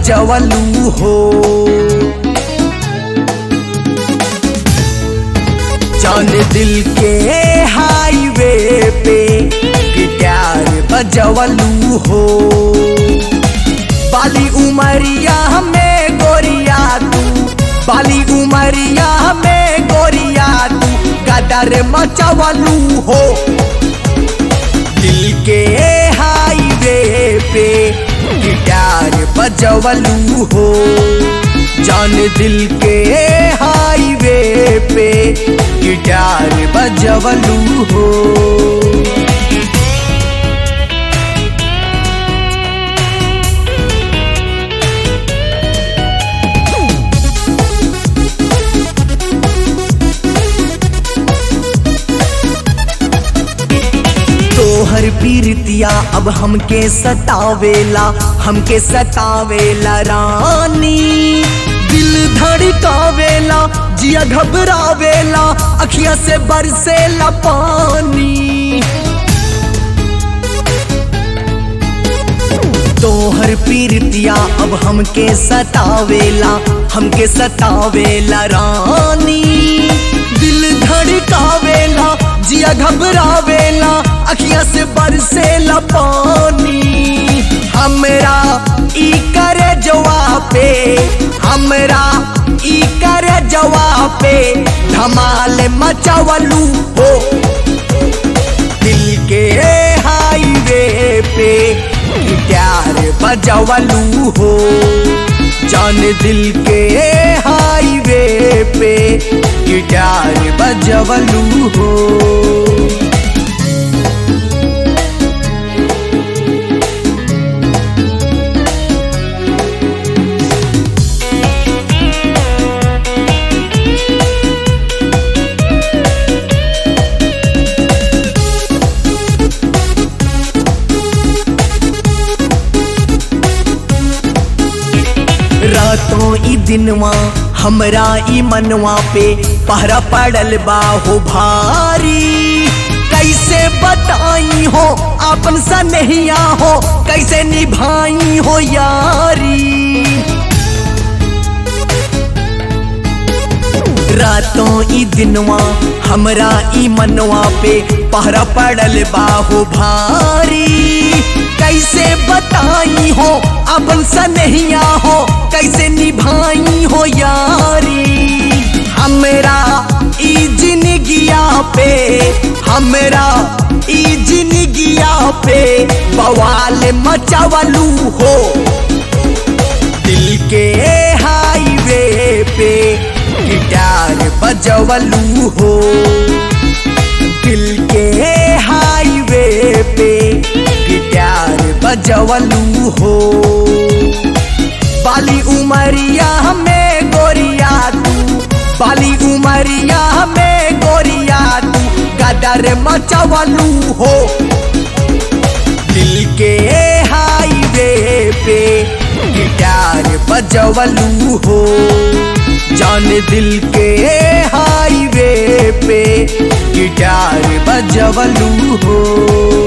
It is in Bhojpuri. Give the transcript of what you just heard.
बजवलू हो। जान दिल के हाईवे पे गिटार बजवलू हो। बाली उमरिया में गोरिया तू, बाली उमरिया में गोरिया तू गदर मचवलू हो। दिल के हाईवे पे गिटार बजवलू हो। जान दिल के हाईवे पे गिटार बजवलू हो। तोहर पीरतिया अब हमके सतावेला, हमके सतावेला रानी। दिल धड़कावेला, जिया घबरावेला, अखियां से बरसेला पानी। तोहर पीरतिया अब हमके सतावेला, हमके सतावेला रानी। दिल धड़कावेला, जिया घबरावेला, अखियां से बरसेला पानी। हमरा ई करे जवाब पे, हमरा ई करे जवाब पे धमाल मचवलू हो। दिल के हाईवे पे गिटार बजवलू हो। जान दिल के हाईवे पे गिटार बजवलू हो। रातों ई दिनवा हमरा ई मनवा पे पहरा पड़ल बा हो भारी। कैसे बताई हो आपन सनहिया हो, कैसे निभाई हो यारी। रातों ई दिनवा हमरा ई मनवा पे पहरा पड़ल बा हो भारी। कैसे बताई हो अपन सनहिया हो, कैसे निभाई हो यारी। हमरा ई जिंदगिया पे, हमरा ई जिंदगिया पे बवाल मचवलू हो। दिल के हाईवे पे गिटार बजवलू हो। दिल के हाईवे पे गिटार बजवलू हो। बाली उमरिया में गोरिया तू, बाली उमरिया में गोरिया तू गदर मचवलू हो। दिल के हाईवे पे गिटार बजवलू हो। जान दिल के हाईवे पे गिटार बजवलू हो।